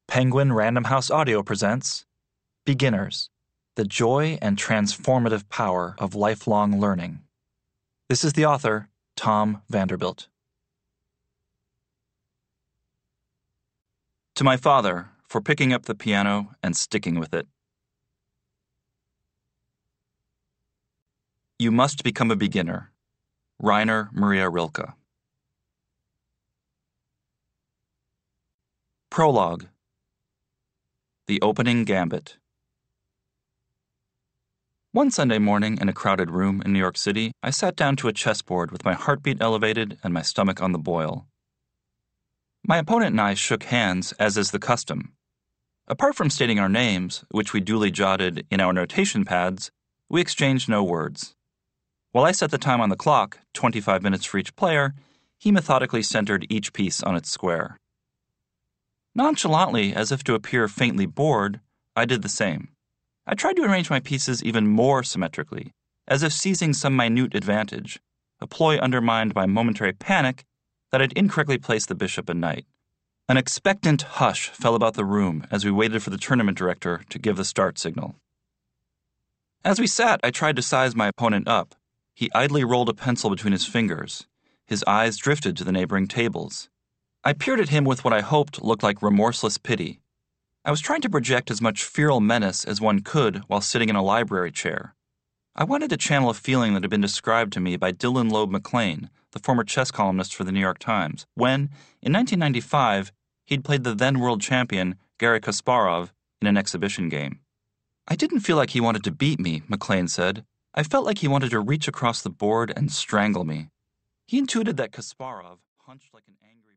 Penguin Random House Audio presents Beginners, the Joy and Transformative Power of Lifelong Learning. This is the author, Tom Vanderbilt. To my father, for picking up the piano and sticking with it. You must become a beginner. Rainer Maria Rilke. Prologue. The Opening Gambit. One Sunday morning in a crowded room in New York City, I sat down to a chessboard with my heartbeat elevated and my stomach on the boil. My opponent and I shook hands, as is the custom. Apart from stating our names, which we duly jotted in our notation pads, we exchanged no words. While I set the time on the clock, 25 minutes for each player, he methodically centered each piece on its square. Nonchalantly, as if to appear faintly bored, I did the same. I tried to arrange my pieces even more symmetrically, as if seizing some minute advantage, a ploy undermined by momentary panic that I'd incorrectly placed the bishop and knight. An expectant hush fell about the room as we waited for the tournament director to give the start signal. As we sat, I tried to size my opponent up. He idly rolled a pencil between his fingers. His eyes drifted to the neighboring tables. I peered at him with what I hoped looked like remorseless pity. I was trying to project as much feral menace as one could while sitting in a library chair. I wanted to channel a feeling that had been described to me by Dylan Loeb McClain, the former chess columnist for the New York Times, when, in 1995, he'd played the then world champion Garry Kasparov in an exhibition game. I didn't feel like he wanted to beat me, McClain said. I felt like he wanted to reach across the board and strangle me. He intuited that Kasparov, hunched like an angry